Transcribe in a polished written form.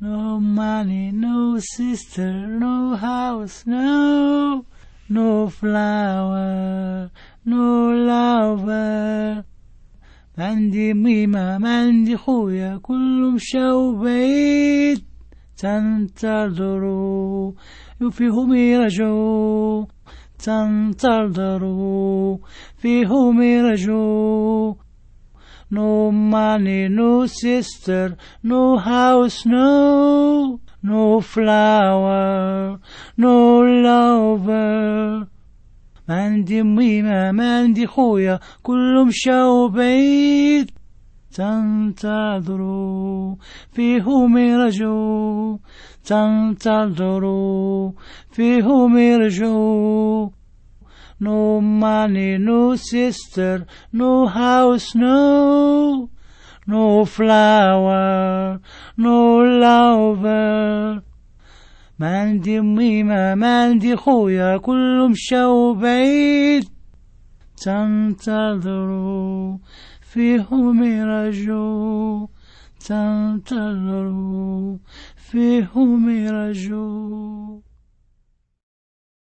No money, no sister, no house, no flower, no lover. ما عندي ميمة ما عندي خويا كلهم مشاو بعيد تنتظروا فيهم يرجعوا تنتظروا فيهم يرجعوا. No money, no sister, no house, no flower, no lover. ما عندي ميمة ما عندي خويا كلهم مشاو بعيد تنتظروا فيهم يرجعوا تنتظروا فيهم يرجعوا. No money, no sister, no house, no flower, no lover. ما عندي ميمة ما عندي خويا كلهم مشاو بعيد تنتظروا فيهم يرجعوا تنتظروا فيهم يرجعوا.